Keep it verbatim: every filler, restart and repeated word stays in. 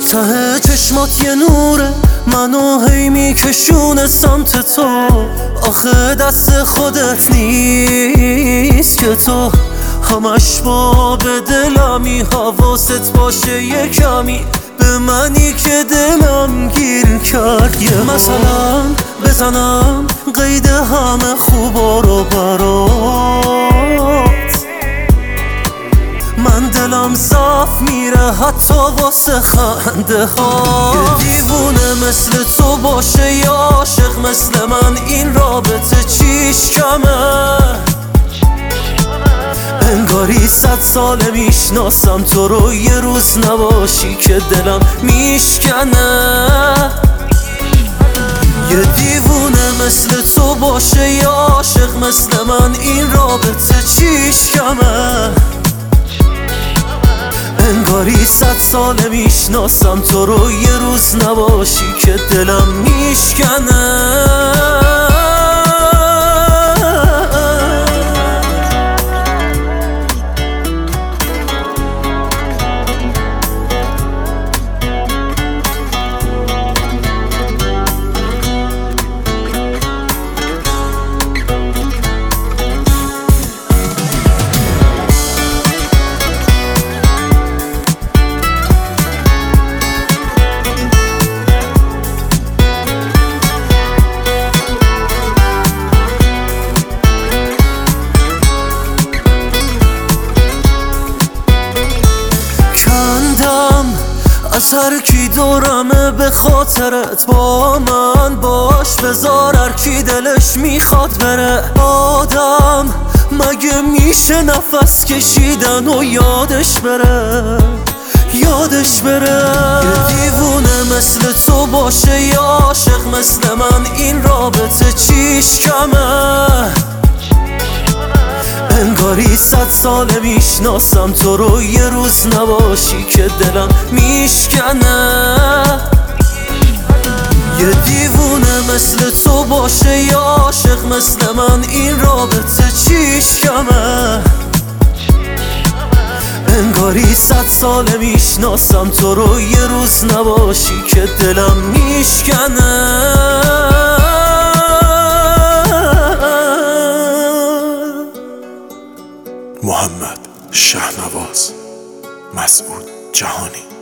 ته چشمات یه نوره، منو هی میکشونه سمت تو. آخه دست خودت نیست که تو همش با به دلمی، حواست باشه یه کمی به منی که دلم گیر کرد. یه مثلا بزنم قید همه خوبا رو برات، من دلم صاف میره حتی واسه خنده ها. یه دیوونه مثل تو باشه یا عاشق مثل من، این رابطه چیش کمه؟ انگاری صد ساله میشناسم تو رو، یه روز نباشی که دلم میشکنه. یه دیوونه مثل تو باشه یا عاشق مثل من، این رابطه چیش کمه؟ انگاری صد ساله میشناسم تو رو، یه روز نباشی که دلم میشکنه. از هر کی دورمه به خاطرت با من باش، بذار هر کی دلش میخواد بره. آدم مگه میشه نفس کشیدن و یادش بره، یادش بره؟ یه دیوونه مثل تو باشه یا عاشق مثل من، این رابطه چیش کمه؟ انگاری صد ساله میشناسم تو رو، یه روز نباشی که دلم میشکنه. یه دیوونه مثل تو باشه یا عاشق مثل من، این رابطه چیش کمه؟ انگاری صد ساله میشناسم تو رو، یه روز نباشی که دلم میشکنه. محمد شهنواز، مسعود جهانی.